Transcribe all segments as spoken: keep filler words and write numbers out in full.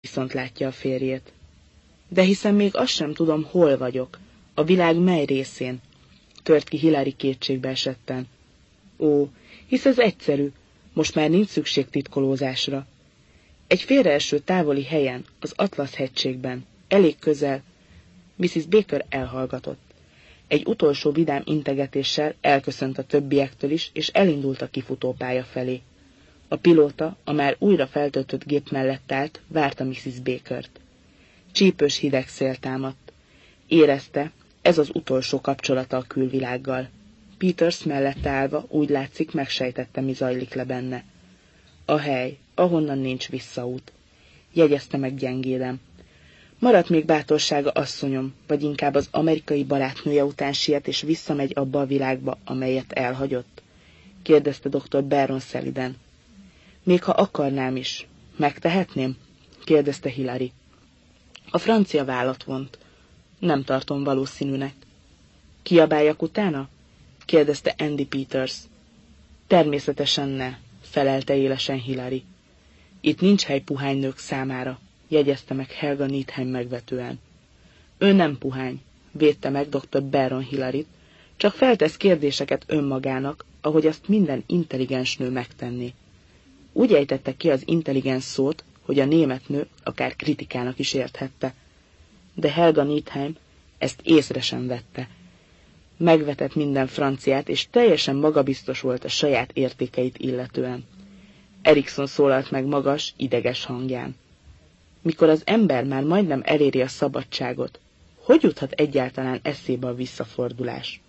viszont látja a férjét. De hiszen még azt sem tudom, hol vagyok, a világ mely részén, tört ki Hilary kétségbe esetten. Ó, hisz ez egyszerű, most már nincs szükség titkolózásra. Egy félreeső távoli helyen, az Atlasz-hegységben, elég közel. missziz Baker elhallgatott. Egy utolsó vidám integetéssel elköszönt a többiektől is, és elindult a kifutópálya felé. A pilóta, a már újra feltöltött gép mellett állt, várta missziz Bakert. Csípős hideg szél támadt. Érezte, ez az utolsó kapcsolata a külvilággal. Peters mellette állva úgy látszik, megsejtette, mi zajlik le benne. A hely, ahonnan nincs visszaút. Jegyezte meg gyengéden. Maradt még bátorsága, asszonyom, vagy inkább az amerikai barátnője után siet, és visszamegy abba a világba, amelyet elhagyott? Kérdezte doktor Baron szeliden. Még ha akarnám is, megtehetném? Kérdezte Hilary. A francia vállat vont. Nem tartom valószínűnek. Kiabáljak utána? Kérdezte Andy Peters. Természetesen ne, felelte élesen Hilary. Itt nincs hely puhány nők számára, jegyezte meg Helga Needham megvetően. Ő nem puhány, védte meg doktor Baron Hilaryt, csak feltesz kérdéseket önmagának, ahogy azt minden intelligens nő megtenné. Úgy ejtette ki az intelligens szót, hogy a német nő akár kritikának is érthette. De Helga Needham ezt észre sem vette. Megvetett minden franciát, és teljesen magabiztos volt a saját értékeit illetően. Erikson szólalt meg magas, ideges hangján. Mikor az ember már majdnem eléri a szabadságot, hogy juthat egyáltalán eszébe a visszafordulás?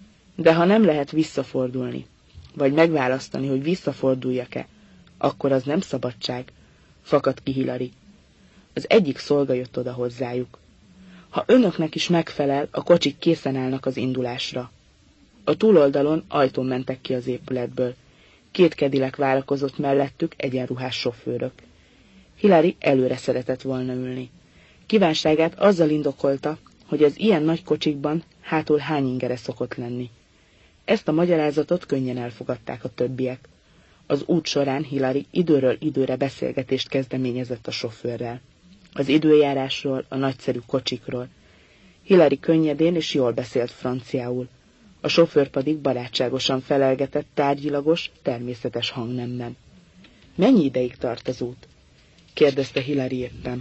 De ha nem lehet visszafordulni, vagy megválasztani, hogy visszaforduljak-e, akkor az nem szabadság, fakadt ki Hilary. Az egyik szolga jött oda hozzájuk. Ha önöknek is megfelel, a kocsik készen állnak az indulásra. A túloldalon ajtón mentek ki az épületből. Két kedilek várakozott mellettük, egyenruhás sofőrök. Hilary előre szeretett volna ülni. Kívánságát azzal indokolta, hogy az ilyen nagy kocsikban hátul hány ingere szokott lenni. Ezt a magyarázatot könnyen elfogadták a többiek. Az út során Hilary időről időre beszélgetést kezdeményezett a sofőrrel. Az időjárásról, a nagyszerű kocsikról. Hilary könnyedén és jól beszélt franciául. A sofőr pedig barátságosan felelgetett tárgyilagos, természetes hangnemben. Mennyi ideig tart az út? Kérdezte Hilary éppen.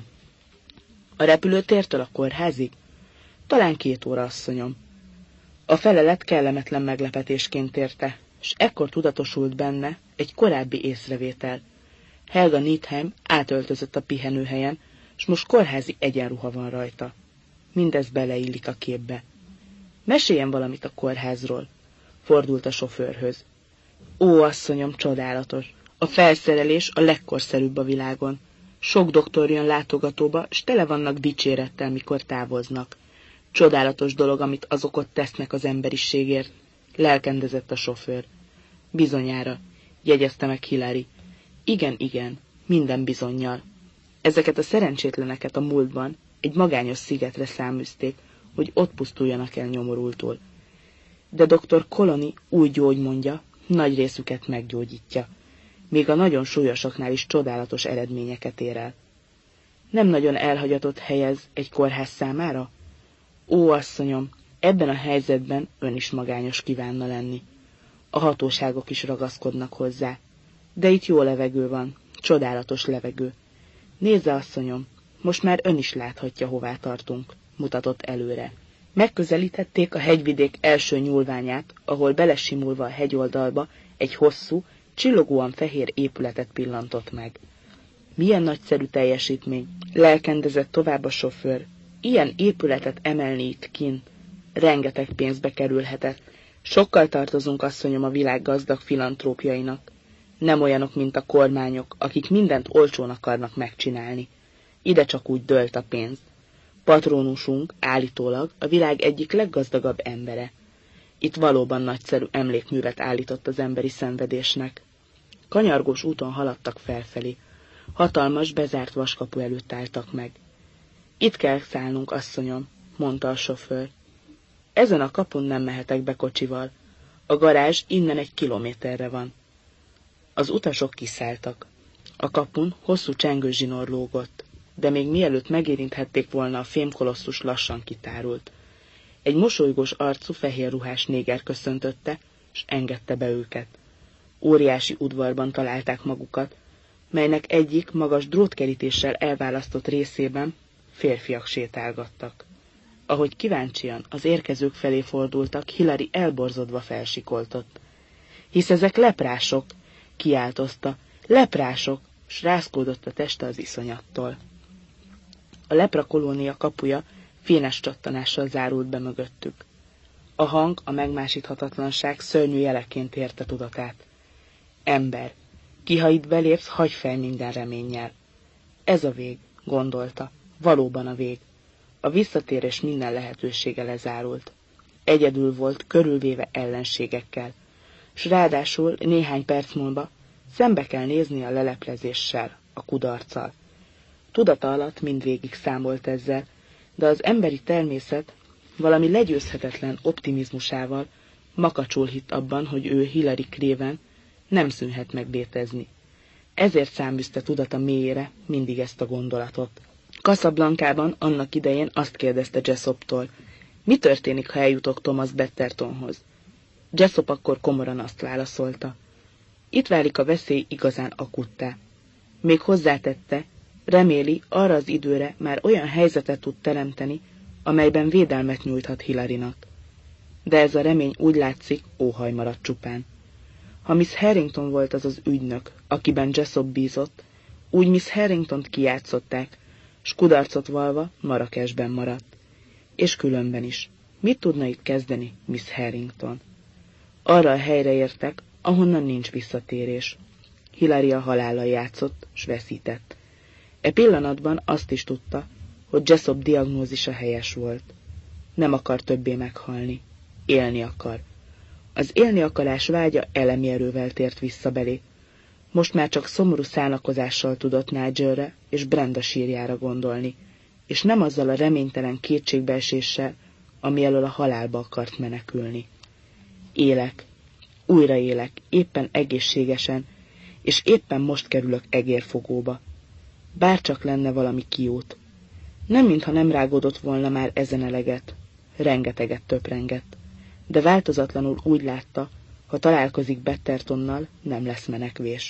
A repülőtértől a kórházig? Talán két óra, asszonyom. A felelet kellemetlen meglepetésként érte, s ekkor tudatosult benne egy korábbi észrevétel. Helga Needham átöltözött a pihenőhelyen, s most kórházi egyenruha van rajta. Mindez beleillik a képbe. Meséljen valamit a kórházról, fordult a sofőrhöz. Ó, asszonyom, csodálatos! A felszerelés a legkorszerűbb a világon. Sok doktor jön látogatóba, s tele vannak dicsérettel, mikor távoznak. Csodálatos dolog, amit azok ott tesznek az emberiségért, lelkendezett a sofőr. Bizonyára, jegyezte meg Hilary. Igen, igen, minden bizonnyal. Ezeket a szerencsétleneket a múltban egy magányos szigetre száműzték, hogy ott pusztuljanak el nyomorultul. De doktor Colony új gyógymondja, nagy részüket meggyógyítja. Még a nagyon súlyosaknál is csodálatos eredményeket ér el. Nem nagyon elhagyatott helyez egy kórház számára? Ó, asszonyom, ebben a helyzetben ön is magányos kívánna lenni. A hatóságok is ragaszkodnak hozzá. De itt jó levegő van, csodálatos levegő. Nézze, asszonyom, most már ön is láthatja, hová tartunk, mutatott előre. Megközelítették a hegyvidék első nyúlványát, ahol belesimulva a hegyoldalba egy hosszú, csillogóan fehér épületet pillantott meg. Milyen nagyszerű teljesítmény, lelkendezett tovább a sofőr. Ilyen épületet emelni itt kint, rengeteg pénzbe kerülhetett. Sokkal tartozunk, asszonyom, a világ gazdag filantrópjainak. Nem olyanok, mint a kormányok, akik mindent olcsón akarnak megcsinálni. Ide csak úgy dőlt a pénz. Patronusunk állítólag a világ egyik leggazdagabb embere. Itt valóban nagyszerű emlékművet állított az emberi szenvedésnek. Kanyargós úton haladtak felfelé. Hatalmas, bezárt vaskapu előtt álltak meg. Itt kell szállnunk, asszonyom, mondta a sofőr. Ezen a kapun nem mehetek be kocsival. A garázs innen egy kilométerre van. Az utasok kiszálltak. A kapun hosszú csengőzsinór lógott. de még mielőtt megérinthették volna, a fémkolosszus lassan kitárult. Egy mosolygós arcú, fehér ruhás néger köszöntötte, s engedte be őket. Óriási udvarban találták magukat, melynek egyik magas drótkerítéssel elválasztott részében férfiak sétálgattak. Ahogy kíváncsian az érkezők felé fordultak, Hilary elborzodva felsikoltott. Hisz ezek leprások, kiáltozta, leprások, s rázkódott a teste az iszonyattól. A lepra kolónia kapuja fénes csattanással zárult be mögöttük. A hang, a megmásíthatatlanság szörnyű jeleként érte tudatát. Ember, ki ha itt belépsz, hagyj fel minden reménnyel. Ez a vég, gondolta, valóban a vég. A visszatérés minden lehetősége lezárult. Egyedül volt, körülvéve ellenségekkel, s ráadásul néhány perc múlva szembe kell nézni a leleplezéssel, a kudarccal. Tudata alatt mindvégig számolt ezzel, de az emberi természet valami legyőzhetetlen optimizmusával makacsul hitt abban, hogy ő Hilary Craven nem szűnhet meg létezni. Ezért száműzte tudata mélyére mindig ezt a gondolatot. Casablancában annak idején azt kérdezte Jessoptól, mi történik, ha eljutok Thomas Bettertonhoz? Jessop akkor komoran azt válaszolta. Itt válik a veszély igazán akuttá. Még hozzátette, reméli, arra az időre már olyan helyzetet tud teremteni, amelyben védelmet nyújthat Hilarynak. De ez a remény úgy látszik, óhaj maradt csupán. Ha Miss Harrington volt az az ügynök, akiben Jessop bízott, úgy Miss Harringtont kijátszották, s kudarcot valva Marrakesben maradt. És különben is. Mit tudna itt kezdeni Miss Harrington? Arra a helyre értek, ahonnan nincs visszatérés. Hilary a halállal játszott, s veszített. E pillanatban azt is tudta, hogy Jessop diagnózisa helyes volt. Nem akar többé meghalni. Élni akar. Az élni akarás vágya elemi erővel tért vissza belé. Most már csak szomorú szánakozással tudott Nigelre és Brenda sírjára gondolni, és nem azzal a reménytelen kétségbeeséssel, ami elől a halálba akart menekülni. Élek, újra élek, éppen egészségesen, és éppen most kerülök egérfogóba. Bárcsak lenne valami kiút. Nem mintha nem rágódott volna már ezen eleget, rengeteget töprengett, de változatlanul úgy látta, ha találkozik Bettertonnal, nem lesz menekvés.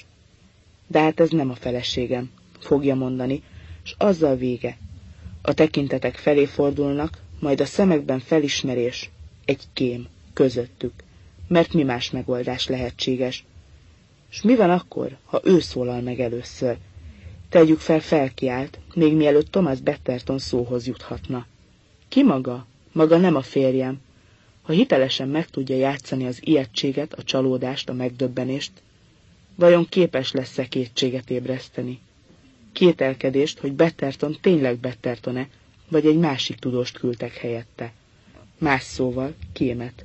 De hát ez nem a feleségem, fogja mondani, s azzal vége. A tekintetek felé fordulnak, majd a szemekben felismerés, egy kém, közöttük, mert mi más megoldás lehetséges. S mi van akkor, ha ő szólal meg először? Tegyük fel, felkiált, még mielőtt Thomas Betterton szóhoz juthatna. Ki maga? Maga nem a férjem. Ha hitelesen meg tudja játszani az ijegységet, a csalódást, a megdöbbenést, vajon képes lesz-e kétséget ébreszteni? Kételkedést, hogy Betterton tényleg Betterton-e, vagy egy másik tudóst küldtek helyette. Más szóval, kémet.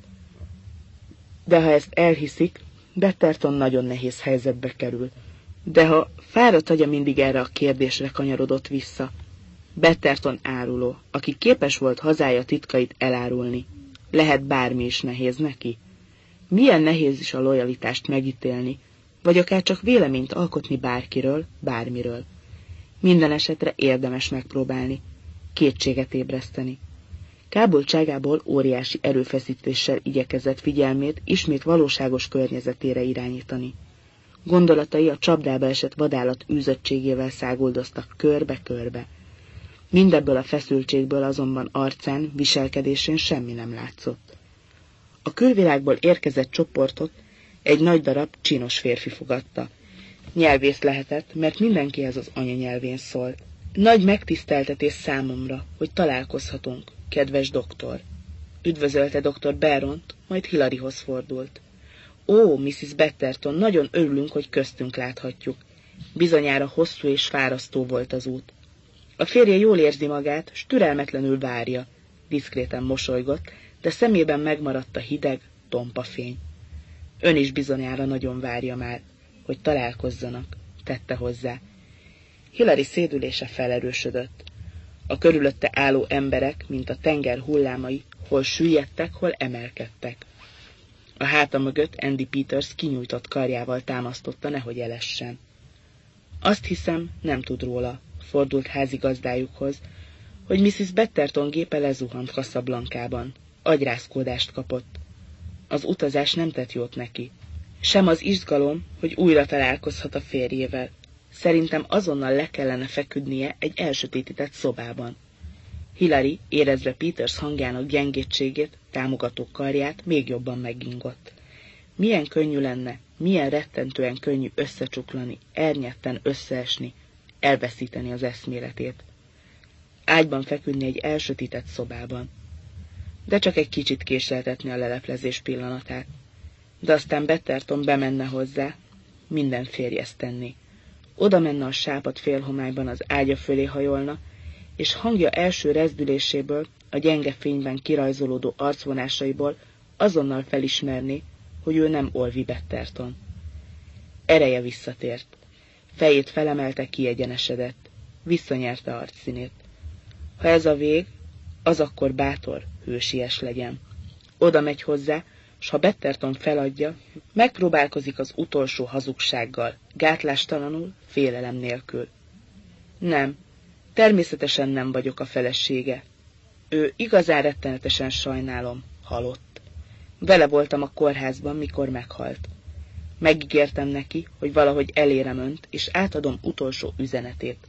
De ha ezt elhiszik, Betterton nagyon nehéz helyzetbe kerül. De ha fáradt agya mindig erre a kérdésre kanyarodott vissza. Betterton áruló, aki képes volt hazája titkait elárulni. Lehet bármi is nehéz neki? Milyen nehéz is a lojalitást megítélni, vagy akár csak véleményt alkotni bárkiről, bármiről. Minden esetre érdemes megpróbálni, kétséget ébreszteni. Kábultságából óriási erőfeszítéssel igyekezett figyelmét ismét valóságos környezetére irányítani. Gondolatai a csapdába esett vadállat űzöttségével száguldoztak körbe-körbe. Mindebből a feszültségből azonban arcán, viselkedésén semmi nem látszott. A külvilágból érkezett csoportot egy nagy darab csinos férfi fogadta. Nyelvész lehetett, mert mindenkihez az anyanyelvén szólt. Nagy megtiszteltetés számomra, hogy találkozhatunk, kedves doktor. Üdvözölte doktor Baront, majd Hilaryhoz fordult. Ó, missziz Betterton, nagyon örülünk, hogy köztünk láthatjuk. Bizonyára hosszú és fárasztó volt az út. A férje jól érzi magát, s türelmetlenül várja. Diszkréten mosolygott, de szemében megmaradt a hideg, tompa fény. Ön is bizonyára nagyon várja már, hogy találkozzanak, tette hozzá. Hilary szédülése felerősödött. A körülötte álló emberek, mint a tenger hullámai, hol süllyedtek, hol emelkedtek. A háta mögött Andy Peters kinyújtott karjával támasztotta, nehogy elessen. Azt hiszem, nem tud róla, fordult házigazdájukhoz, hogy missziz Betterton gépe lezuhant Casablancában. Agyrázkódást kapott. Az utazás nem tett jót neki. Sem az izgalom, hogy újra találkozhat a férjével. Szerintem azonnal le kellene feküdnie egy elsötétített szobában. Hilary, érezve Peters hangjának gyengétségét, támogató karját, még jobban megingott. Milyen könnyű lenne, milyen rettentően könnyű összecsuklani, ernyetten összeesni, elveszíteni az eszméletét. Ágyban feküdni egy elsötített szobában. De csak egy kicsit késleltetni a leleplezés pillanatát. De aztán Betterton bemenne hozzá, minden férj ezt tenni. Oda menne a sápadt félhomályban az ágya fölé hajolna, és hangja első rezdüléséből, a gyenge fényben kirajzolódó arcvonásaiból azonnal felismerni, hogy ő nem Olvi Betterton. Ereje visszatért. Fejét felemelte, kiegyenesedett. Visszanyerte arcszínét. Ha ez a vég, az akkor bátor, hősies legyen. Oda megy hozzá, s ha Betterton feladja, megpróbálkozik az utolsó hazugsággal, gátlástalanul, félelem nélkül. Nem, természetesen nem vagyok a felesége. Ő igazán rettenetesen sajnálom, halott. Vele voltam a kórházban, mikor meghalt. Megígértem neki, hogy valahogy elérem önt, és átadom utolsó üzenetét.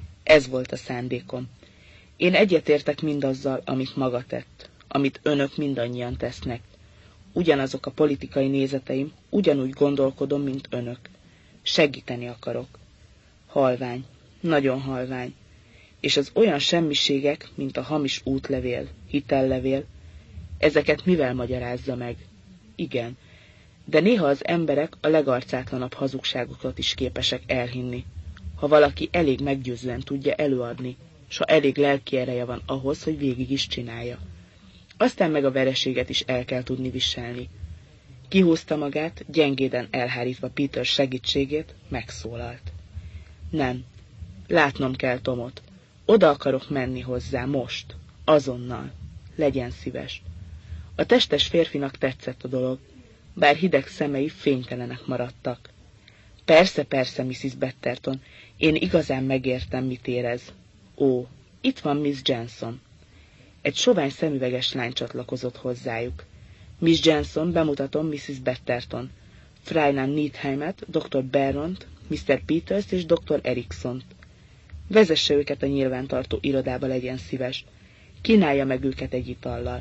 Ez volt a szándékom. Én egyetértek mindazzal, amit maga tett, amit önök mindannyian tesznek. Ugyanazok a politikai nézeteim, ugyanúgy gondolkodom, mint önök. Segíteni akarok. Halvány, nagyon halvány. És az olyan semmiségek, mint a hamis útlevél, hitellevél, ezeket mivel magyarázza meg? Igen, de néha az emberek a legarcátlanabb hazugságokat is képesek elhinni, ha valaki elég meggyőzően tudja előadni, s ha elég lelki ereje van ahhoz, hogy végig is csinálja. Aztán meg a vereséget is el kell tudni viselni. Kihúzta magát, gyengéden elhárítva Peter segítségét, megszólalt. Nem, látnom kell Tomot. Oda akarok menni hozzá, most, azonnal. Legyen szíves. A testes férfinak tetszett a dolog, bár hideg szemei fénytelenek maradtak. Persze, persze, missziz Betterton, én igazán megértem, mit érez. Ó, itt van Miss Jenson. Egy sovány szemüveges lány csatlakozott hozzájuk. Miss Jenson, bemutatom missziz Betterton, Freinan Needheimet, doktor Barront, miszter Peters és doktor Eriksont. Vezesse őket a nyilvántartó irodába, legyen szíves. Kínálja meg őket egy itallal.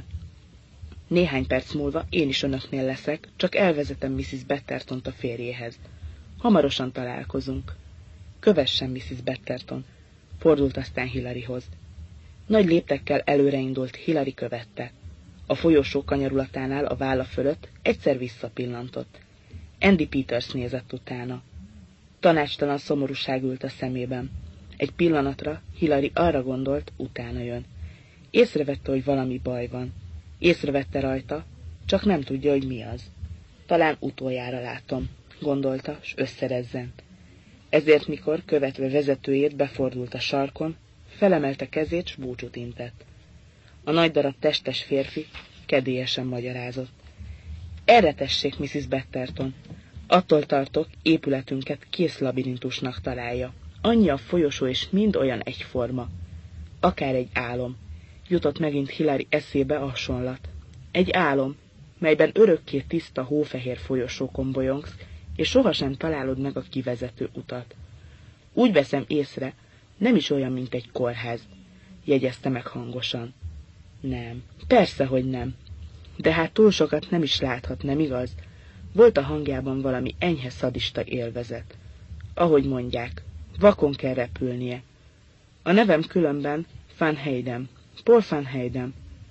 Néhány perc múlva én is önöknél leszek, csak elvezetem missziz Bettertont a férjéhez. Hamarosan találkozunk. Kövessen, missziz Betterton, fordult aztán Hilaryhoz. Nagy léptekkel előreindult, Hilary követte. A folyosó kanyarulatánál a válla fölött egyszer visszapillantott. Andy Peters nézett utána. Tanácstalan szomorúság ült a szemében. Egy pillanatra Hilary arra gondolt, utána jön. Észrevette, hogy valami baj van. Észrevette rajta, csak nem tudja, hogy mi az. Talán utoljára látom, gondolta, s összerezzent. Ezért mikor, követve vezetőjét, befordult a sarkon, felemelte kezét, s búcsút intett. A nagy darab testes férfi kedélyesen magyarázott. Erre tessék, missziz Betterton. Attól tartok, épületünket kész labirintusnak találja. Annyi a folyosó, és mind olyan egyforma. Akár egy álom. Jutott megint Hilary eszébe a hasonlat. Egy álom, melyben örökké tiszta hófehér folyosókon bolyongsz, és sohasem találod meg a kivezető utat. Úgy veszem észre, nem is olyan, mint egy kórház, jegyezte meg hangosan. Nem, persze, hogy nem. De hát túl sokat nem is láthat, nem igaz? Volt a hangjában valami enyhe szadista élvezet. Ahogy mondják, vakon kell repülnie. A nevem különben Van Heyden, Paul Van Heyden.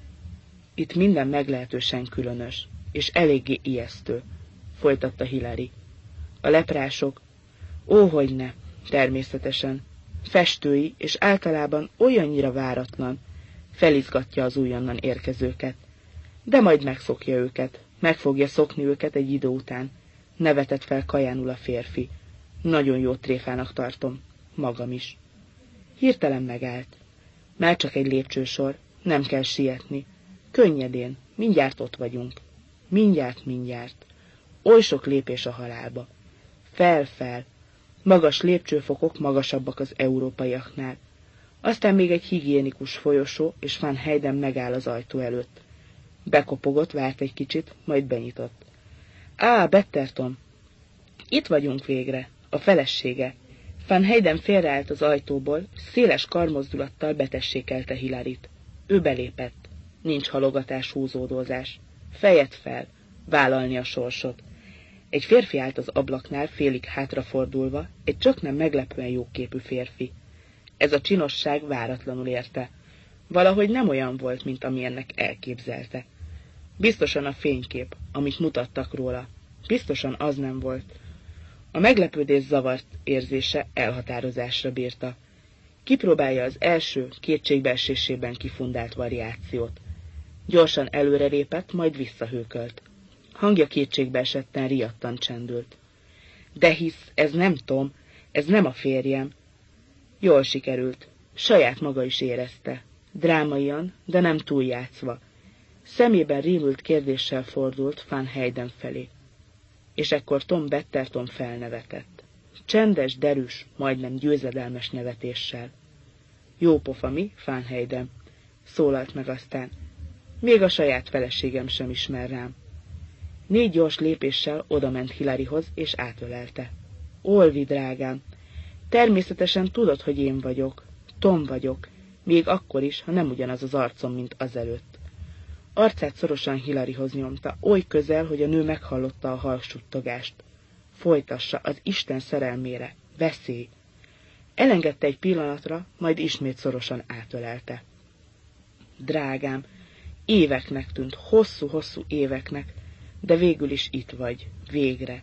Itt minden meglehetősen különös, és eléggé ijesztő, folytatta Hilary. A leprások, óhogyne, természetesen, festői, és általában olyannyira váratlan, felizgatja az újonnan érkezőket. De majd megszokja őket, meg fogja szokni őket egy idő után, nevetett fel kajánul a férfi. Nagyon jó tréfának tartom, magam is. Hirtelen megállt. Már csak egy lépcsősor, nem kell sietni. Könnyedén, mindjárt ott vagyunk. Mindjárt, mindjárt. Oly sok lépés a halálba. Fel, fel. Magas lépcsőfokok magasabbak az európaiaknál. Aztán még egy higiénikus folyosó, és Van Heyden megáll az ajtó előtt. Bekopogott, várt egy kicsit, majd benyitott. Á, Betterton! Itt vagyunk végre, a felesége. Van Heyden félreállt az ajtóból, széles karmozdulattal betessékelte Hilaryt. Ő belépett. Nincs halogatás, húzódózás. Fejed fel, vállalni a sorsot. Egy férfi állt az ablaknál, félig hátrafordulva, egy csaknem meglepően jóképű férfi. Ez a csinosság váratlanul érte. Valahogy nem olyan volt, mint amilyennek elképzelte. Biztosan a fénykép, amit mutattak róla. Biztosan az nem volt. A meglepődés zavart érzése elhatározásra bírta. Kipróbálja az első, kétségbeesésében kifundált variációt. Gyorsan előrelépett, majd visszahőkölt. Hangja kétségbeesetten, riadtan csendült. De hisz, ez nem Tom, ez nem a férjem. Jól sikerült. Saját maga is érezte. Drámaian, de nem túljátszva. Szemében rémült kérdéssel fordult Van Heyden felé. És ekkor Tom Betterton felnevetett. Csendes, derűs, majdnem győzedelmes nevetéssel. Jó pofa, mi, Van Heyden? Szólalt meg aztán. Még a saját feleségem sem ismer rám. Négy gyors lépéssel odament Hilaryhoz, és átölelte. Olvi, drágám, természetesen tudod, hogy én vagyok. Tom vagyok, még akkor is, ha nem ugyanaz az arcom, mint azelőtt. Arcát szorosan Hilaryhoz nyomta, oly közel, hogy a nő meghallotta a halsuttogást. Folytassa, az Isten szerelmére, veszély. Elengedte egy pillanatra, majd ismét szorosan átölelte. Drágám, éveknek tűnt, hosszú-hosszú éveknek, de végül is itt vagy, végre.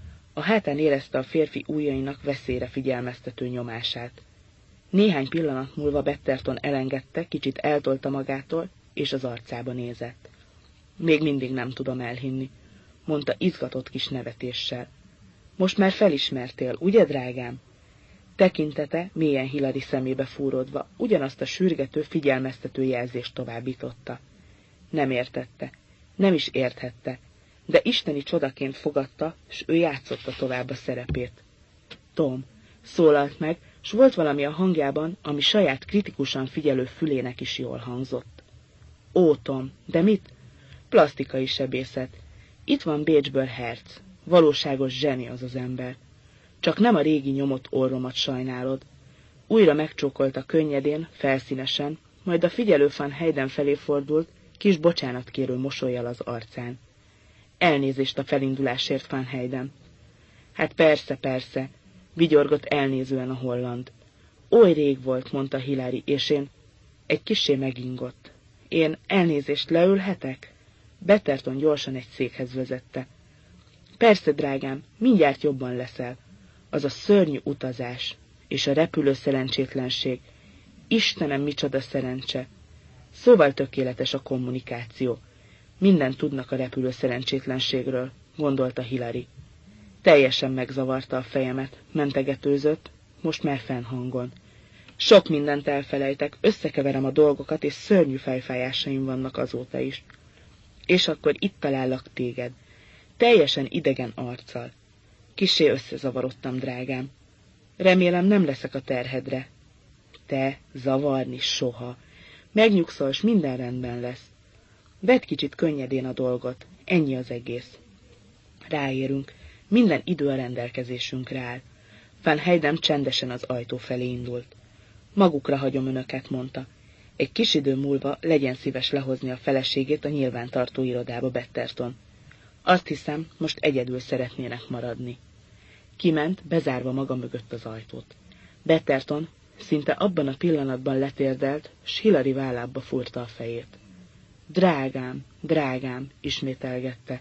A hátán érezte a férfi ujjainak veszélyre figyelmeztető nyomását. Néhány pillanat múlva Betterton elengedte, kicsit eltolta magától, és az arcába nézett. Még mindig nem tudom elhinni, mondta izgatott kis nevetéssel. Most már felismertél, ugye, drágám? Tekintete mélyen Hilary szemébe fúródva ugyanazt a sürgető, figyelmeztető jelzést továbbította. Nem értette, nem is érthette, de isteni csodaként fogadta, s ő játszotta tovább a szerepét. Tom, szólalt meg, s volt valami a hangjában, ami saját kritikusan figyelő fülének is jól hangzott. Ó, Tom, de mit? Plasztikai sebészet. Itt van Bécsből Herz. Valóságos zseni az az ember. Csak nem a régi nyomott orromat sajnálod. Újra megcsókolta könnyedén, felszínesen, majd a figyelő Van Heyden felé fordult, kis bocsánatkérő mosollyal az arcán. Elnézést a felindulásért, Van Heyden. Hát persze, persze, vigyorgott elnézően a holland. Oly rég volt, mondta Hilary, és én egy kissé megingott. Én elnézést, leülhetek? Betterton gyorsan egy székhez vezette. Persze, drágám, mindjárt jobban leszel. Az a szörnyű utazás, és a repülő szerencsétlenség. Istenem, micsoda szerencse! Szóval tökéletes a kommunikáció. Mindent tudnak a repülő szerencsétlenségről, gondolta Hilary. Teljesen megzavarta a fejemet, mentegetőzött, most már fennhangon. Sok mindent elfelejtek, összekeverem a dolgokat, és szörnyű fejfájásaim vannak azóta is. És akkor itt talállak téged, teljesen idegen arccal. Kissé összezavarodtam, drágám. Remélem, nem leszek a terhedre. Te, zavarni soha. Megnyugszol, s minden rendben lesz. Vedd kicsit könnyedén a dolgot, ennyi az egész. Ráérünk, minden idő a rendelkezésünkre áll. Van Heyden csendesen az ajtó felé indult. Magukra hagyom önöket, mondta. Egy kis idő múlva legyen szíves lehozni a feleségét a nyilvántartó irodába, Betterton. Azt hiszem, most egyedül szeretnének maradni. Kiment, bezárva maga mögött az ajtót. Betterton szinte abban a pillanatban letérdelt, s Hilary vállába fúrta a fejét. Drágám, drágám, ismételgette.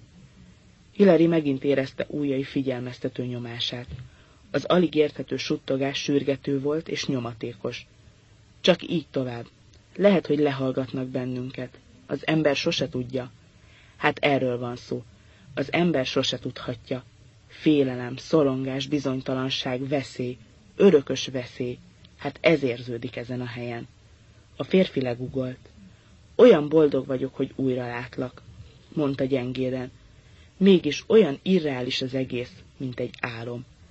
Hilary megint érezte ujjai figyelmeztető nyomását. Az alig érthető suttogás sürgető volt és nyomatékos. Csak így tovább. Lehet, hogy lehallgatnak bennünket. Az ember sose tudja. Hát erről van szó. Az ember sose tudhatja. Félelem, szorongás, bizonytalanság, veszély, örökös veszély. Hát ez érződik ezen a helyen. A férfi legugolt. Olyan boldog vagyok, hogy újra látlak, mondta gyengéden. Mégis olyan irreális az egész, mint egy álom.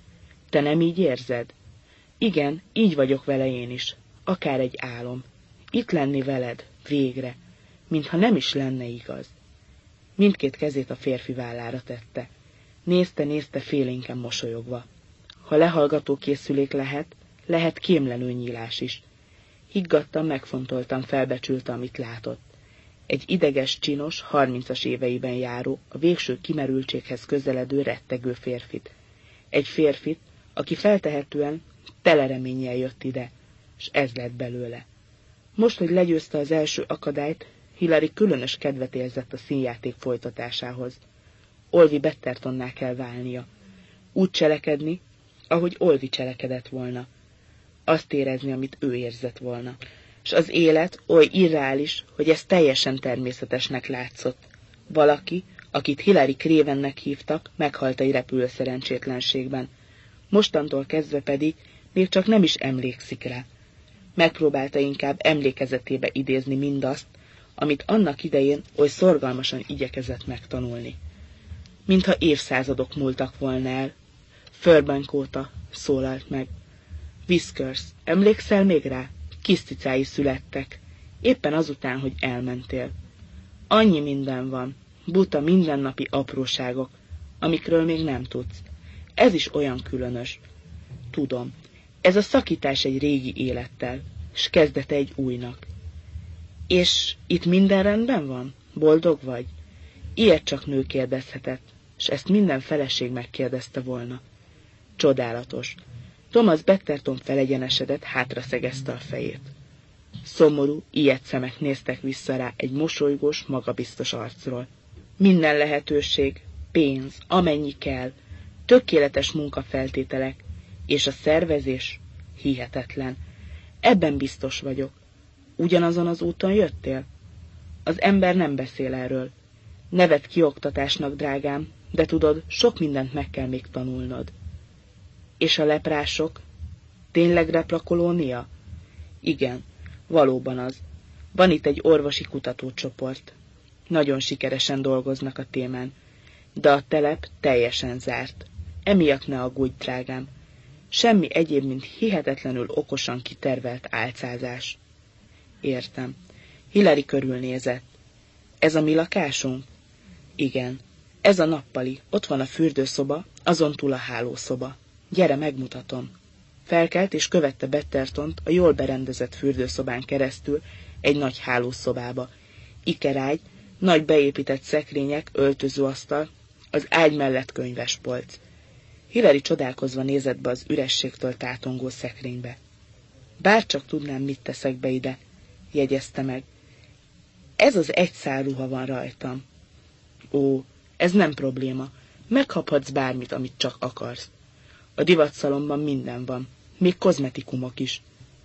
Te nem így érzed? Igen, így vagyok vele én is. Akár egy álom. Itt lenni veled, végre, mintha nem is lenne igaz. Mindkét kezét a férfi vállára tette. Nézte-nézte félénken mosolyogva. Ha lehallgató készülék lehet, lehet kémlelő nyílás is. Higgadtan, megfontoltan felbecsülte, amit látott. Egy ideges, csinos, harmincas éveiben járó, a végső kimerültséghez közeledő, rettegő férfit. Egy férfit, aki feltehetően tele reménnyel jött ide, s ez lett belőle. Most, hogy legyőzte az első akadályt, Hilary különös kedvet érzett a színjáték folytatásához. Olvi Bettertonná kell válnia. Úgy cselekedni, ahogy Olvi cselekedett volna. Azt érezni, amit ő érzett volna. S az élet oly irreális, hogy ez teljesen természetesnek látszott. Valaki, akit Hilary Cravennek hívtak, meghalt egy repülő szerencsétlenségben. Mostantól kezdve pedig még csak nem is emlékszik rá. Megpróbálta inkább emlékezetébe idézni mindazt, amit annak idején oly szorgalmasan igyekezett megtanulni. Mintha évszázadok múltak volna el. Furbank óta szólalt meg. Whiskers, emlékszel még rá? Kis cicái születtek, éppen azután, hogy elmentél. Annyi minden van, buta mindennapi apróságok, amikről még nem tudsz. Ez is olyan különös. Tudom, ez a szakítás egy régi élettel, s kezdete egy újnak. És itt minden rendben van? Boldog vagy? Ilyet csak nő kérdezhetett, s ezt minden feleség megkérdezte volna. Csodálatos. Thomas Betterton felegyenesedett, hátra szegezte a fejét. Szomorú, ilyet szemek néztek vissza rá egy mosolygós, magabiztos arcról. Minden lehetőség, pénz, amennyi kell, tökéletes munkafeltételek, és a szervezés hihetetlen. Ebben biztos vagyok. Ugyanazon az úton jöttél? Az ember nem beszél erről. Nevet kioktatásnak, drágám, de tudod, sok mindent meg kell még tanulnod. És a leprások? Tényleg leprakolónia? Igen, valóban az. Van itt egy orvosi kutatócsoport. Nagyon sikeresen dolgoznak a témán. De a telep teljesen zárt. Emiatt ne aggódj, drágám. Semmi egyéb, mint hihetetlenül okosan kitervelt álcázás. Értem. Hilary körülnézett. Ez a mi lakásunk? Igen. Ez a nappali. Ott van a fürdőszoba, azon túl a hálószoba. Gyere, megmutatom. Felkelt és követte Bettertont a jól berendezett fürdőszobán keresztül egy nagy hálószobába. Ikerágy, nagy beépített szekrények, öltözőasztal, az ágy mellett könyvespolc. Hilary csodálkozva nézett be az ürességtől tátongó szekrénybe. Bárcsak tudnám, mit teszek be ide, jegyezte meg. Ez az egy szál ruha van rajtam. Ó, ez nem probléma. Megkaphatsz bármit, amit csak akarsz. A divatszalomban minden van, még kozmetikumok is.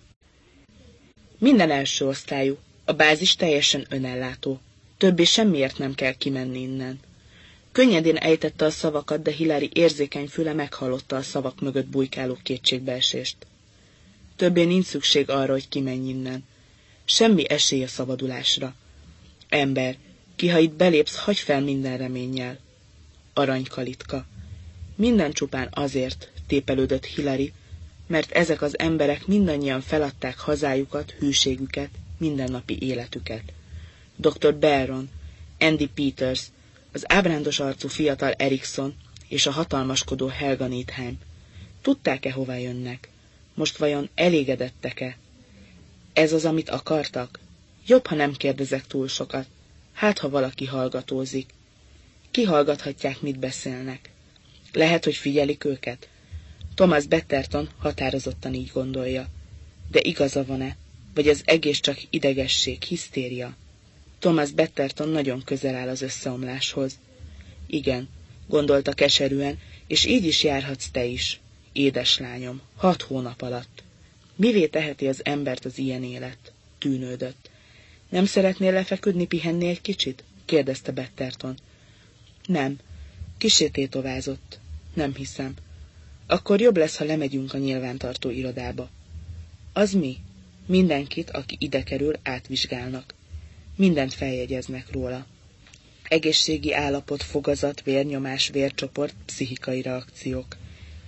Minden első osztályú, a bázis teljesen önellátó. Többé semmiért nem kell kimenni innen. Könnyedén ejtette a szavakat, de Hilary érzékeny füle meghallotta a szavak mögött bujkáló kétségbeesést. Többé nincs szükség arra, hogy kimenj innen. Semmi esély a szabadulásra. Ember, ki ha itt belépsz, hagyj fel minden reménnyel. Aranykalitka. Minden csupán azért, tépelődött Hilary, mert ezek az emberek mindannyian feladták hazájukat, hűségüket, mindennapi életüket. doktor Barron, Andy Peters, az ábrándos arcú fiatal Erikson és a hatalmaskodó Helga Needham. Tudták-e, hova jönnek? Most vajon elégedettek-e? Ez az, amit akartak? Jobb, ha nem kérdezek túl sokat. Hát, ha valaki hallgatózik. Kihallgathatják, mit beszélnek. Lehet, hogy figyelik őket? Thomas Betterton határozottan így gondolja. De igaza van-e? Vagy az egész csak idegesség, hisztéria? Thomas Betterton nagyon közel áll az összeomláshoz. Igen, gondolta keserűen, és így is járhatsz te is, édeslányom, hat hónap alatt. Mivé teheti az embert az ilyen élet? Tűnődött. Nem szeretnél lefeküdni, pihenni egy kicsit? Kérdezte Betterton. Nem. Kissé tétovázott. Nem hiszem. Akkor jobb lesz, ha lemegyünk a nyilvántartó irodába. Az mi? Mindenkit, aki ide kerül, átvizsgálnak. Mindent feljegyeznek róla. Egészségi állapot, fogazat, vérnyomás, vércsoport, pszichikai reakciók.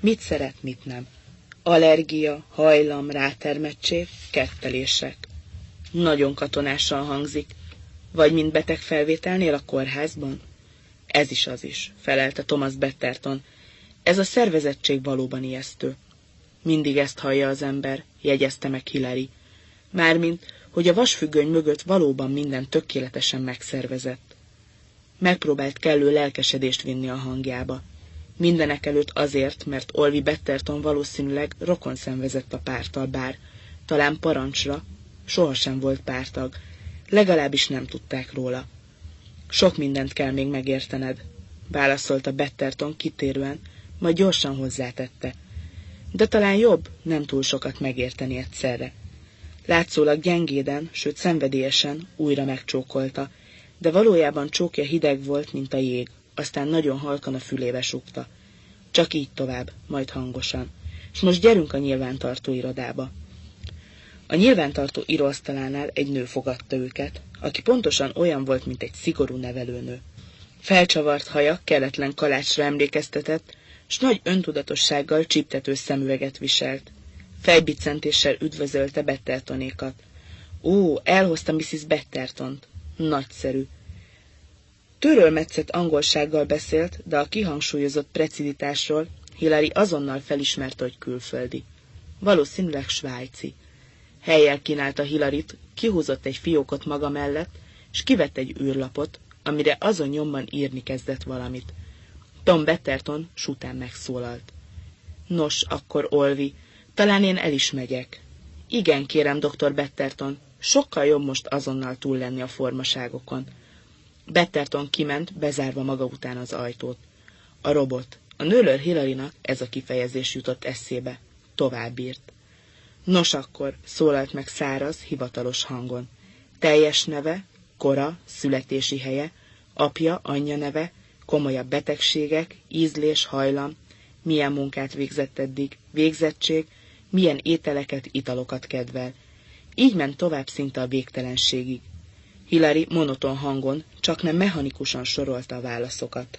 Mit szeret, mit nem. Allergia, hajlam, rátermettség, kettelések. Nagyon katonásan hangzik. Vagy mint betegfelvételnél a kórházban? Ez is az is, felelte Thomas Betterton. Ez a szervezettség valóban ijesztő. Mindig ezt hallja az ember, jegyezte meg Hilary. Mármint, hogy a vasfüggöny mögött valóban minden tökéletesen megszervezett. Megpróbált kellő lelkesedést vinni a hangjába. Mindenekelőtt azért, mert Olvi Betterton valószínűleg rokon szenvezett a párttal, bár talán parancsra sohasem volt pártag, legalábbis nem tudták róla. Sok mindent kell még megértened, válaszolta Betterton kitérően, majd gyorsan hozzátette. De talán jobb nem túl sokat megérteni egyszerre. Látszólag gyengéden, sőt szenvedélyesen újra megcsókolta, de valójában csókja hideg volt, mint a jég, aztán nagyon halkan a fülébe súgta. Csak így tovább, majd hangosan. És most gyerünk a nyilvántartó irodába. A nyilvántartó íróasztalánál egy nő fogadta őket, aki pontosan olyan volt, mint egy szigorú nevelőnő. Felcsavart haja kelletlen kalácsra emlékeztetett, s nagy öntudatossággal csíptető szemüveget viselt. Fejbiccentéssel üdvözölte Bettertonékat. Ó, elhozta missziz Bettertont. Nagyszerű. Törölmetszett angolsággal beszélt, de a kihangsúlyozott preciditásról Hilary azonnal felismerte, hogy külföldi. Valószínűleg svájci. Hellyel kínálta Hilaryt, kihúzott egy fiókot maga mellett, és kivett egy űrlapot, amire azon nyomban írni kezdett valamit. Tom Betterton sután megszólalt. Nos, akkor Olvi, talán én el is megyek. Igen, kérem, doktor Betterton, sokkal jobb most azonnal túl lenni a formaságokon. Betterton kiment, bezárva maga után az ajtót. A robot. A nőlőr Hilarynak ez a kifejezés jutott eszébe. Továbbírt. Nos akkor, szólalt meg száraz, hivatalos hangon. Teljes neve, kora, születési helye, apja, anyja neve, komolyabb betegségek, ízlés, hajlam, milyen munkát végzett eddig, végzettség, milyen ételeket, italokat kedvel. Így ment tovább szinte a végtelenségig. Hilary monoton hangon, csak nem mechanikusan sorolta a válaszokat.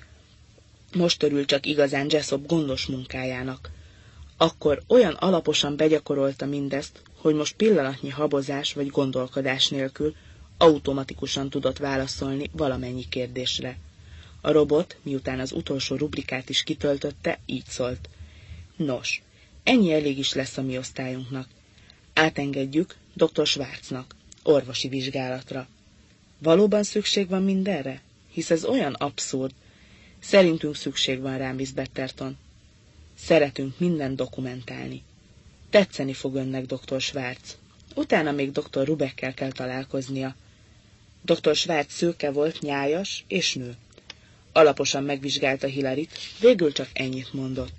Most örül csak igazán Jessop gondos munkájának. Akkor olyan alaposan begyakorolta mindezt, hogy most pillanatnyi habozás vagy gondolkodás nélkül automatikusan tudott válaszolni valamennyi kérdésre. A robot, miután az utolsó rubrikát is kitöltötte, így szólt. Nos, ennyi elég is lesz a mi osztályunknak. Átengedjük doktor Schwarznak, orvosi vizsgálatra. Valóban szükség van mindenre? Hisz ez olyan abszurd. Szerintünk szükség van rám, Miss Betterton. Szeretünk mindent dokumentálni. Tetszeni fog önnek, doktor Schwarz. Utána még doktor Rubekkel kell találkoznia. doktor Schwarz szőke volt, nyájas és nő. Alaposan megvizsgálta Hilaryt, végül csak ennyit mondott.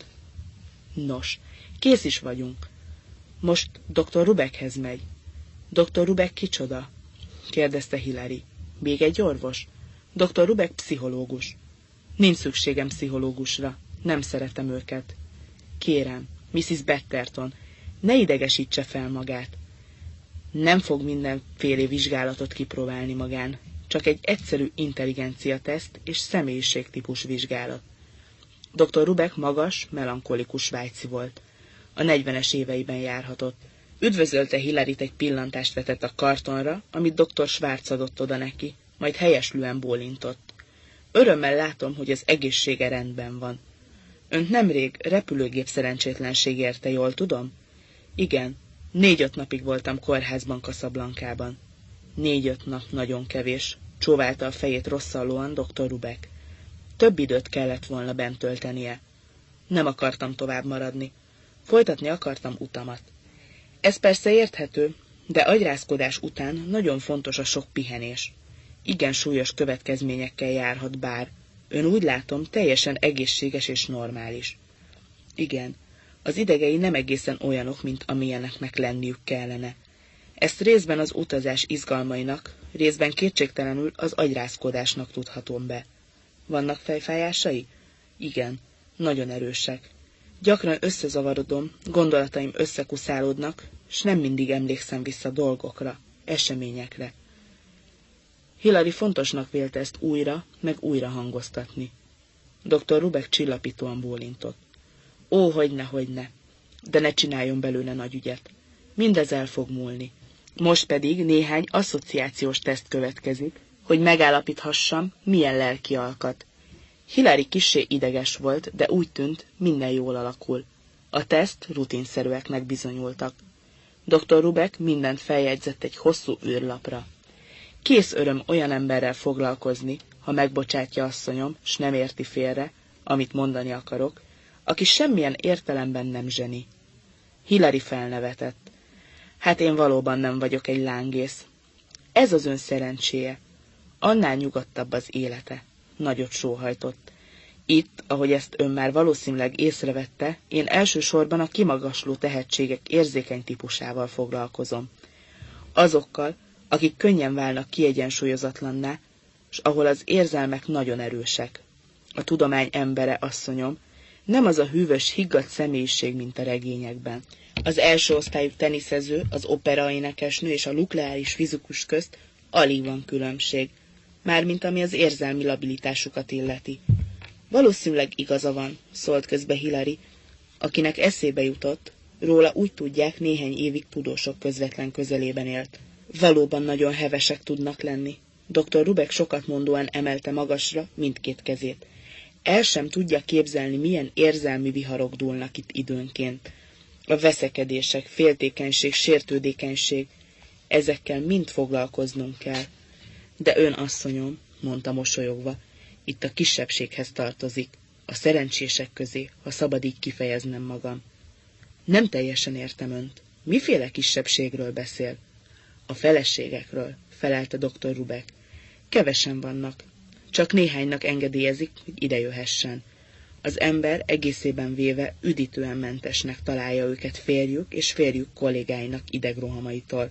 Nos, kész is vagyunk. Most doktor Rubekhez megy. doktor Rubek kicsoda? Kérdezte Hilary. Még egy orvos? doktor Rubek pszichológus. Nincs szükségem pszichológusra. Nem szeretem őket. Kérem, missziz Betterton, ne idegesítse fel magát. Nem fog mindenféle vizsgálatot kipróbálni magán, csak egy egyszerű intelligenciateszt és személyiségtípus vizsgálat. doktor Rubek magas, melankolikus svájci volt. A negyvenes éveiben járhatott. Üdvözölte Hilaryt, egy pillantást vetett a kartonra, amit doktor Schwarz adott oda neki, majd helyeslően bólintott. Örömmel látom, hogy az egészsége rendben van. Önt nemrég repülőgép szerencsétlenség érte, jól tudom? Igen, négy-öt napig voltam kórházban Casablancában. Négy-öt nap nagyon kevés, csóválta a fejét rosszallóan doktor Rubek. Több időt kellett volna bent töltenie. Nem akartam tovább maradni. Folytatni akartam utamat. Ez persze érthető, de agyrázkodás után nagyon fontos a sok pihenés. Igen súlyos következményekkel járhat, bár ön úgy látom teljesen egészséges és normális. Igen, az idegei nem egészen olyanok, mint amilyeneknek lenniük kellene. Ezt részben az utazás izgalmainak, részben kétségtelenül az agyrázkodásnak tudhatom be. Vannak fejfájásai? Igen, nagyon erősek. Gyakran összezavarodom, gondolataim összekuszálódnak, s nem mindig emlékszem vissza dolgokra, eseményekre. Hilary fontosnak vélte ezt újra, meg újra hangoztatni. doktor Rubek csillapítóan bólintott. Ó, hogyne, hogyne, de ne csináljon belőle nagy ügyet. Mindez el fog múlni. Most pedig néhány asszociációs teszt következik, hogy megállapíthassam, milyen lelki alkat. Hilary kissé ideges volt, de úgy tűnt, minden jól alakul. A teszt rutinszerűeknek bizonyultak. doktor Rubek mindent feljegyzett egy hosszú űrlapra. Kész öröm olyan emberrel foglalkozni, ha megbocsátja asszonyom, s nem érti félre, amit mondani akarok, aki semmilyen értelemben nem zseni. Hilary felnevetett. Hát én valóban nem vagyok egy lángész. Ez az ön szerencséje. Annál nyugodtabb az élete. Nagyot sóhajtott. Itt, ahogy ezt ön már valószínűleg észrevette, én elsősorban a kimagasló tehetségek érzékeny típusával foglalkozom. Azokkal, akik könnyen válnak kiegyensúlyozatlanná, s ahol az érzelmek nagyon erősek. A tudomány embere, asszonyom, nem az a hűvös, higgadt személyiség, mint a regényekben. Az első osztályú teniszező, az operaénekesnő és a nukleáris fizikus közt alig van különbség, mármint ami az érzelmi labilitásukat illeti. Valószínűleg igaza van, szólt közbe Hilary, akinek eszébe jutott, róla úgy tudják, néhány évig tudósok közvetlen közelében élt. Valóban nagyon hevesek tudnak lenni. doktor Rubek sokat mondóan emelte magasra mindkét kezét. El sem tudja képzelni, milyen érzelmi viharok dúlnak itt időnként. A veszekedések, féltékenység, sértődékenység, ezekkel mind foglalkoznunk kell. De ön, asszonyom, mondta mosolyogva, itt a kisebbséghez tartozik, a szerencsések közé, ha szabad így kifejeznem magam. Nem teljesen értem önt. Miféle kisebbségről beszél? A feleségekről, felelte doktor Rubek. Kevesen vannak. Csak néhánynak engedélyezik, hogy ide jöhessen. Az ember egészében véve üdítően mentesnek találja őket férjük és férjük kollégáinak idegrohamaitól.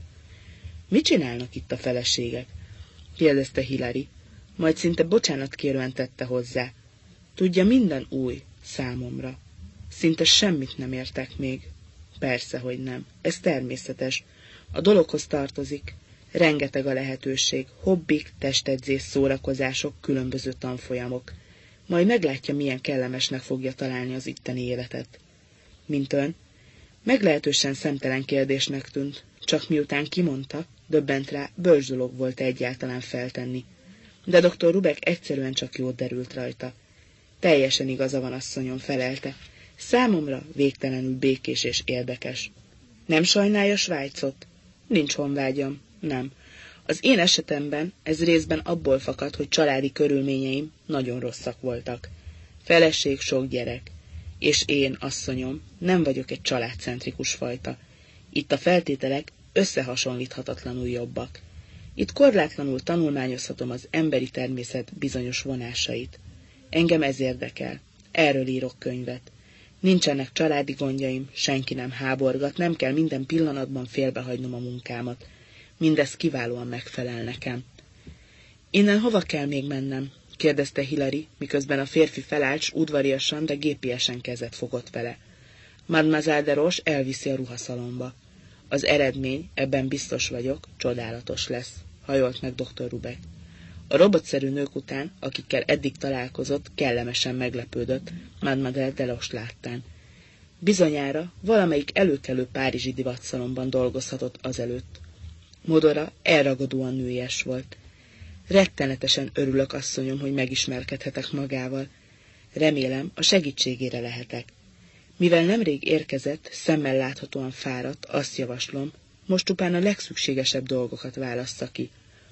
Mit csinálnak itt a feleségek? Kérdezte Hilary, majd szinte bocsánatkérően tette hozzá. Tudja, minden új számomra. Szinte semmit nem értek még. Persze, hogy nem. Ez természetes. A dologhoz tartozik. Rengeteg a lehetőség, hobbik, testedzés, szórakozások, különböző tanfolyamok. Majd meglátja, milyen kellemesnek fogja találni az itteni életet. Mint ön, meglehetősen szemtelen kérdésnek tűnt, csak miután kimondta, döbbent rá, bölcs dolog volt egyáltalán feltenni. De doktor Rubek egyszerűen csak jót derült rajta. Teljesen igaza van, asszonyom, felelte. Számomra végtelenül békés és érdekes. Nem sajnálja Svájcot? Nincs honvágyam. Nem. Az én esetemben ez részben abból fakad, hogy családi körülményeim nagyon rosszak voltak. Feleség, sok gyerek. És én, asszonyom, nem vagyok egy családcentrikus fajta. Itt a feltételek összehasonlíthatatlanul jobbak. Itt korlátlanul tanulmányozhatom az emberi természet bizonyos vonásait. Engem ez érdekel. Erről írok könyvet. Nincsenek családi gondjaim, senki nem háborgat, nem kell minden pillanatban félbehagynom a munkámat. Mindez kiválóan megfelel nekem. Innen hova kell még mennem? Kérdezte Hilary, miközben a férfi felállt, s udvariasan, de gépiesen kezet fogott vele. Mademoiselle de Roche elviszi a ruhaszalomba. Az eredmény, ebben biztos vagyok, csodálatos lesz, hajolt meg doktor Rubek. A robotszerű nők után, akikkel eddig találkozott, kellemesen meglepődött Mademoiselle de Roche láttán. Bizonyára valamelyik előkelő párizsi divatszalomban dolgozhatott azelőtt. Modora elragadóan nőies volt. Rettenetesen örülök, asszonyom, hogy megismerkedhetek magával. Remélem, a segítségére lehetek. Mivel nemrég érkezett, szemmel láthatóan fáradt, azt javaslom, most csupán a legszükségesebb dolgokat válassza ki.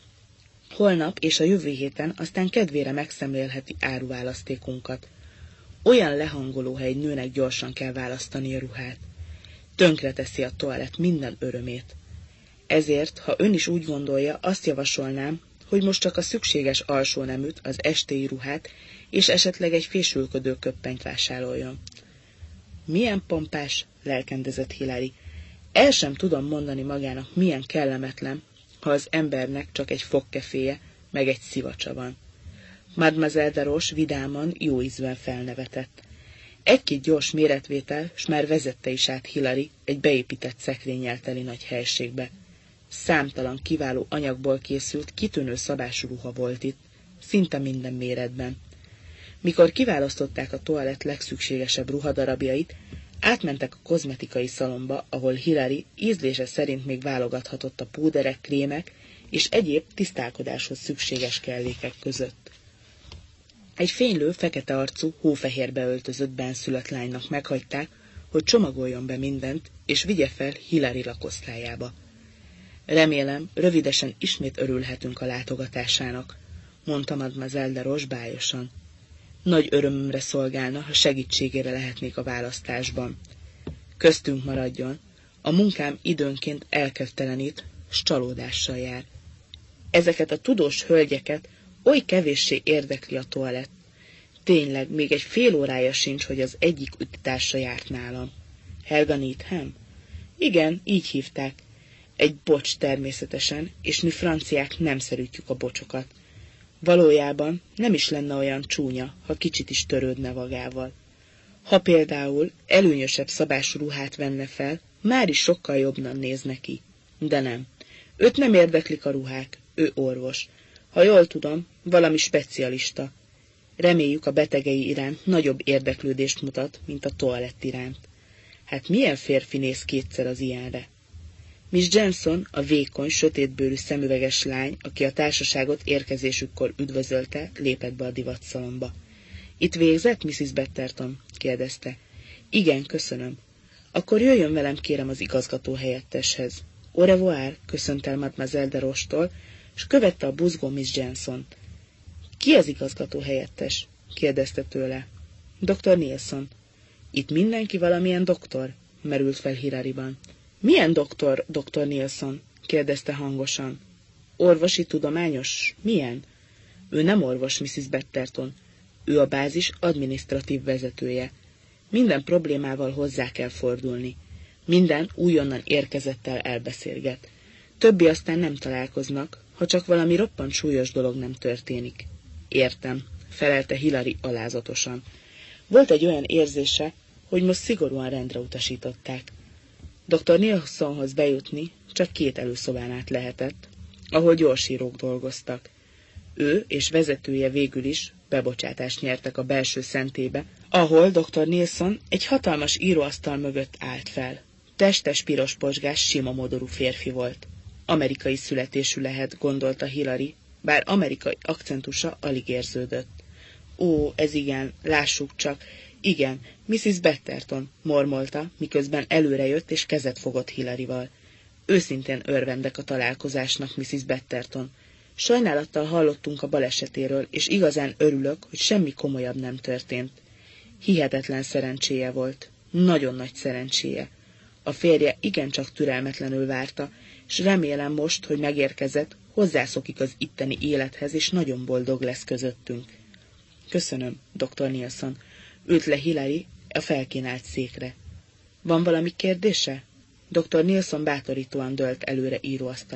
Holnap és a jövő héten aztán kedvére megszemlélheti áruválasztékunkat. Olyan lehangoló, ha egy nőnek gyorsan kell választani a ruhát. Tönkreteszi a toalett minden örömét. Ezért, ha ön is úgy gondolja, azt javasolnám, hogy most csak a szükséges alsó neműt, az estéi ruhát, és esetleg egy fésülködő köppenyt vásároljon. Milyen pompás, lelkendezett Hilary. El sem tudom mondani magának, milyen kellemetlen, ha az embernek csak egy fogkeféje, meg egy szivacsa van. Mademoiselle de Roche vidáman, jó ízűen felnevetett. Egy-két gyors méretvétel, s már vezette is át Hilary egy beépített szekrényel teli nagy helységbe. Számtalan kiváló anyagból készült, kitűnő szabású ruha volt itt, szinte minden méretben. Mikor kiválasztották a toalett legszükségesebb ruhadarabjait, átmentek a kozmetikai szalomba, ahol Hilary ízlése szerint még válogathatott a púderek, krémek és egyéb tisztálkodáshoz szükséges kellékek között. Egy fénylő, fekete arcú, hófehérbe öltözött benszülött lánynak meghagyták, hogy csomagoljon be mindent, és vigye fel Hilary lakosztályába. Remélem, rövidesen ismét örülhetünk a látogatásának, mondta Mademoiselle de Roche bájosan. Nagy örömömre szolgálna, ha segítségére lehetnék a választásban. Köztünk maradjon, a munkám időnként elkedvetelenít, s csalódással jár. Ezeket a tudós hölgyeket oly kevéssé érdekli a toalett. Tényleg, még egy fél órája sincs, hogy az egyik üttársa járt nálam. Helga Needham? Igen, így hívták. Egy bocs természetesen, és mi franciák nem szeretjük a bocsokat. Valójában nem is lenne olyan csúnya, ha kicsit is törődne magával. Ha például előnyösebb szabású ruhát venne fel, már is sokkal jobbnan néz neki. De nem. Őt nem érdeklik a ruhák, ő orvos. Ha jól tudom, valami specialista. Reméljük a betegei iránt nagyobb érdeklődést mutat, mint a toalett iránt. Hát milyen férfi néz kétszer az ilyenre? Miss Jenson, a vékony, sötétbőrű szemüveges lány, aki a társaságot érkezésükkor üdvözölte, lépett be a divatszalomba. Itt végzett, missus Betterton? kérdezte. Igen, köszönöm. Akkor jöjjön velem, kérem, az igazgató helyetteshez. Au revoir, köszönt el Mademoiselle de Roche-tól, s követte a buzgó Miss Jenson. Ki az igazgató helyettes? kérdezte tőle. doktor Nilsson. Itt mindenki valamilyen doktor? merült fel Hilaryban. Milyen doktor, doktor Nilsson? kérdezte hangosan. Orvosi tudományos? Milyen? Ő nem orvos, missus Betterton. Ő a bázis adminisztratív vezetője. Minden problémával hozzá kell fordulni. Minden újonnan érkezettel elbeszélget. Többi aztán nem találkoznak, ha csak valami roppant súlyos dolog nem történik. Értem, felelte Hilary alázatosan. Volt egy olyan érzése, hogy most szigorúan rendre utasították. doktor Nilssonhoz bejutni csak két előszobán át lehetett, ahol gyorsírók dolgoztak. Ő és vezetője végül is bebocsátást nyertek a belső szentébe, ahol doktor Nilsson egy hatalmas íróasztal mögött állt fel. Testes, piros pozsgás, sima modorú férfi volt. Amerikai születésű lehet, gondolta Hilary, bár amerikai akcentusa alig érződött. Ó, ez igen, lássuk csak, igen, missus Betterton, mormolta, miközben előrejött és kezet fogott Hilaryval. Őszintén örvendek a találkozásnak, missus Betterton. Sajnálattal hallottunk a balesetéről, és igazán örülök, hogy semmi komolyabb nem történt. Hihetetlen szerencséje volt. Nagyon nagy szerencséje. A férje igencsak türelmetlenül várta, és remélem most, hogy megérkezett, hozzászokik az itteni élethez, és nagyon boldog lesz közöttünk. Köszönöm, doktor Nilsson. Ült le Hilary a felkínált székre. Van valami kérdése? doktor Nilsson bátorítóan dölt előre íróasztal